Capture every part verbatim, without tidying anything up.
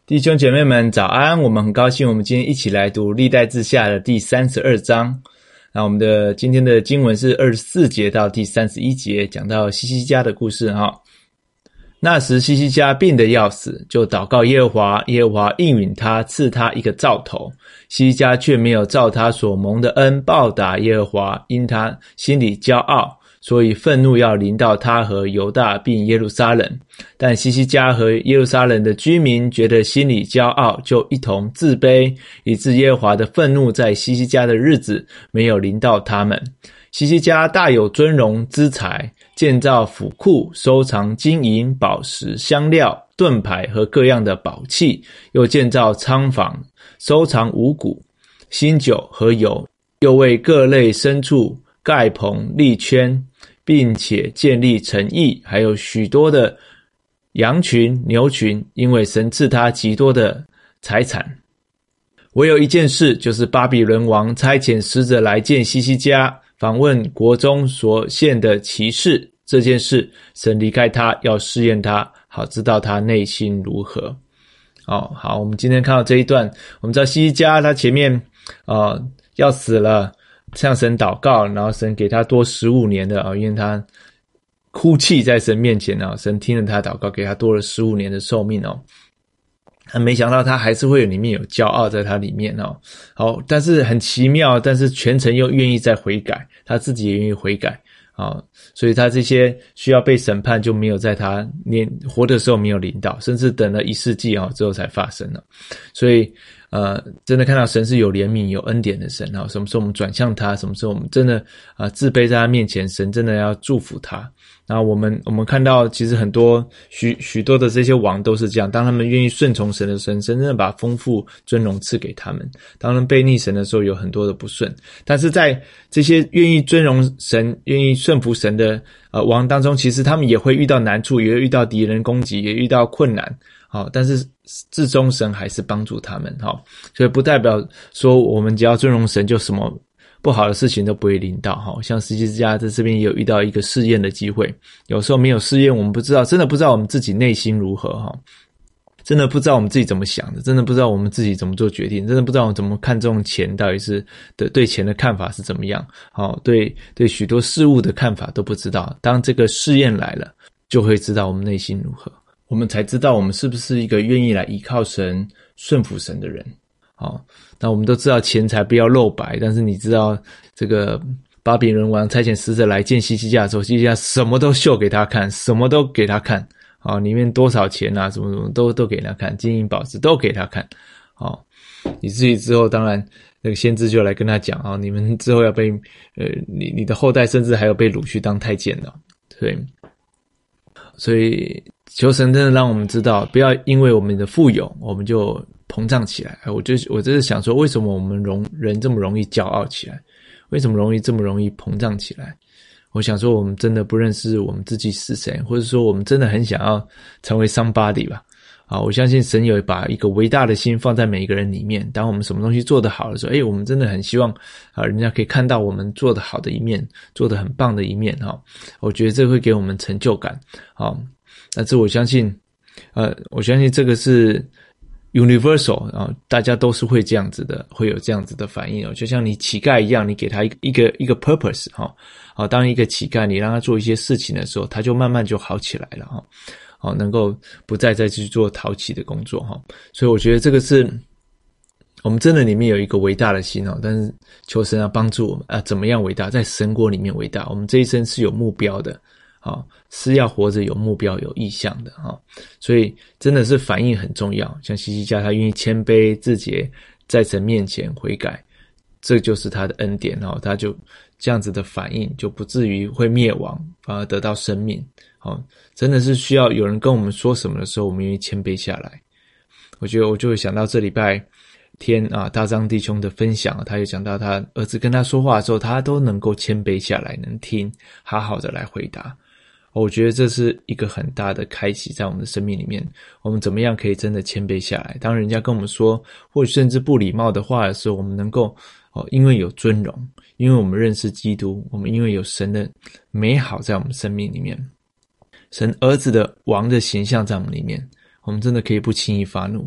弟兄姐妹们早安，我们很高兴我们今天一起来读历代志下的第三十二章。那我们的今天的经文是二十四节到第三十一节，讲到西西家的故事哈。那时西西家病得要死，就祷告耶和华，耶和华应允他，赐他一个兆头。西西家却没有照他所蒙的恩报答耶和华，因他心里骄傲，所以愤怒要临到他和犹大并耶路撒冷。但西西家和耶路撒冷的居民觉得心里骄傲，就一同自卑，以致耶和华的愤怒在西西家的日子没有临到他们。西西家大有尊荣资财，建造府库，收藏金银宝石香料盾牌和各样的宝器，又建造仓房，收藏五谷新酒和油，又为各类牲畜盖棚立圈，并且建立城邑，还有许多的羊群牛群，因为神赐他极多的财产。唯有一件事，就是巴比伦王差遣使者来见西西家，访问国中所献的奇事。这件事神离开他，要试验他，好知道他内心如何。哦，好，我们今天看到这一段，我们知道西西家他前面呃要死了，向神祷告，然后神给他多十五年的啊、哦，因为他哭泣在神面前啊、哦，神听了他祷告，给他多了十五年的寿命哦。没想到他还是会有里面有骄傲在他里面哦。好，但是很奇妙，但是全城又愿意再悔改，他自己也愿意悔改啊、哦，所以他这些需要被审判就没有在他年活的时候没有临到，甚至等了一世纪啊、哦、之后才发生了。所以呃，真的看到神是有怜悯有恩典的神啊、哦，什么时候我们转向他，什么时候我们真的啊、呃、自卑在他面前，神真的要祝福他。然后我们我们看到其实很多许许多的这些王都是这样，当他们愿意顺从神的时候，神真的把丰富尊荣赐给他们。当他们背逆神的时候，有很多的不顺，但是在这些愿意尊荣神愿意顺服神的呃王当中，其实他们也会遇到难处，也会遇到敌人攻击，也遇到困难。好，但是至终神还是帮助他们。好，所以不代表说我们只要尊荣神就什么不好的事情都不会临到。好，像西西家在这边也有遇到一个试验的机会，有时候没有试验，我们不知道，真的不知道我们自己内心如何哈，真的不知道我们自己怎么想的，真的不知道我们自己怎么做决定，真的不知道我们怎么看重钱，到底是的对钱的看法是怎么样。好，对对许多事物的看法都不知道。当这个试验来了，就会知道我们内心如何，我们才知道我们是不是一个愿意来依靠神顺服神的人。好，那我们都知道钱财不要露白，但是你知道这个巴比伦王差遣使者来见西西家的时候，西西家什么都秀给他看，什么都给他看。好，里面多少钱啊，什么什么都都给他看，金银宝石都给他看。好，以至于之后当然那个先知就来跟他讲啊，你们之后要被呃你你的后代甚至还有被掳去当太监的。对，所以求神真的让我们知道，不要因为我们的富有我们就膨胀起来。我就我真是想说，为什么我们容人这么容易骄傲起来？为什么容易这么容易膨胀起来？我想说，我们真的不认识我们自己是谁，或者说我们真的很想要成为 somebody 吧？啊，我相信神有把一个伟大的心放在每一个人里面。当我们什么东西做得好的时候，诶，我们真的很希望啊，人家可以看到我们做得好的一面，做得很棒的一面哈。我觉得这会给我们成就感。好，但是我相信，呃，我相信这个是universal 啊，大家都是会这样子的，会有这样子的反应哦。就像你乞丐一样，你给他一个一个一个 purpose 哈，好，当一个乞丐，你让他做一些事情的时候，他就慢慢就好起来了哈，好，能够不再再去做讨乞的工作哈。所以我觉得这个是我们真的里面有一个伟大的心哦，但是求神要帮助我们啊，怎么样伟大，在神国里面伟大。我们这一生是有目标的。好，是要活着有目标有意向的哈，所以真的是反应很重要。像西西家他愿意谦卑自洁，在神面前悔改，这就是他的恩典哈，他就这样子的反应，就不至于会灭亡，反而得到生命。好，真的是需要有人跟我们说什么的时候，我们愿意谦卑下来。我觉得我就会想到这礼拜天啊，大张弟兄的分享，他有讲到他儿子跟他说话的时候，他都能够谦卑下来，能听，好好的来回答。我觉得这是一个很大的开启在我们的生命里面，我们怎么样可以真的谦卑下来，当人家跟我们说或者甚至不礼貌的话的时候，我们能够哦，因为有尊荣，因为我们认识基督，我们因为有神的美好在我们生命里面，神儿子的王的形象在我们里面，我们真的可以不轻易发怒，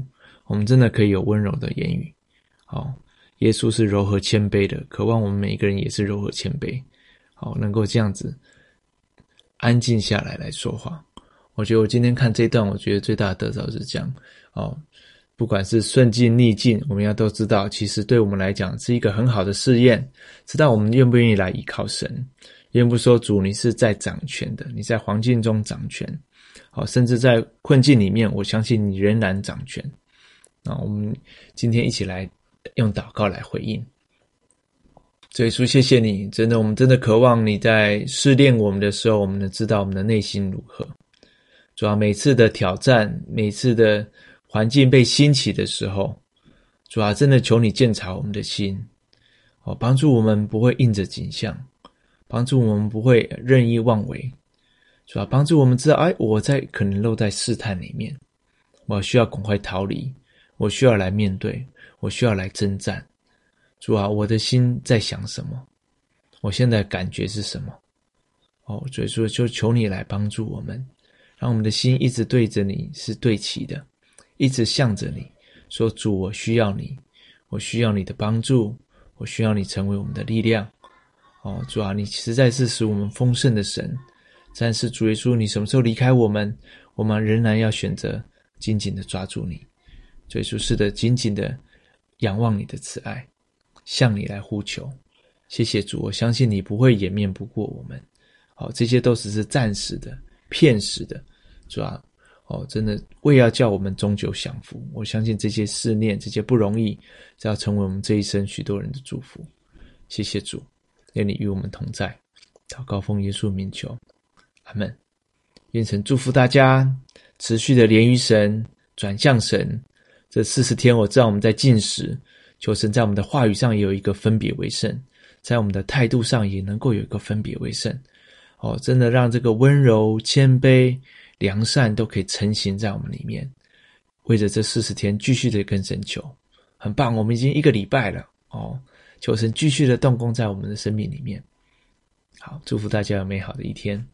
我们真的可以有温柔的言语。好，耶稣是柔和谦卑的，渴望我们每一个人也是柔和谦卑。好，能够这样子安静下来来说话。我觉得我今天看这一段，我觉得最大的得着是这样。哦，不管是顺境逆境，我们要都知道，其实对我们来讲是一个很好的试验，知道我们愿不愿意来依靠神。愿不说主你是在掌权的，你在环境中掌权，好，甚至在困境里面，我相信你仍然掌权。那我们今天一起来用祷告来回应。主耶稣，谢谢你，真的，我们真的渴望你在试炼我们的时候，我们能知道我们的内心如何。主啊，每次的挑战，每次的环境被兴起的时候，主啊，真的求你鉴察我们的心，哦，帮助我们不会应着景象，帮助我们不会任意妄为，主啊，帮助我们知道，哎，我在可能落在试探里面，我需要赶快逃离，我需要来面对，我需要来征战。主啊，我的心在想什么？我现在感觉是什么？哦，所以说就求你来帮助我们，让我们的心一直对着你是对齐的，一直向着你，说主，我需要你，我需要你的帮助，我需要你成为我们的力量。哦，主啊，你实在是使我们丰盛的神，但是主耶稣，你什么时候离开我们，我们仍然要选择紧紧的抓住你。主耶稣，是的，紧紧的仰望你的慈爱，向你来呼求。谢谢主，我相信你不会掩面不顾我们。好，这些都只是暂时的、片时的，主啊，哦，真的为要叫我们终究享福。我相信这些试炼、这些不容易，是要成为我们这一生许多人的祝福。谢谢主，愿你与我们同在。祷告奉耶稣名求，阿们。愿神祝福大家，持续的连于神，转向神。这四十天，我知道我们在禁食，求神在我们的话语上也有一个分别为圣，在我们的态度上也能够有一个分别为圣。哦，真的让这个温柔、谦卑、良善都可以成型在我们里面。为着这四十天继续的跟神求，很棒，我们已经一个礼拜了哦，求神继续的动工在我们的生命里面。好，祝福大家有美好的一天。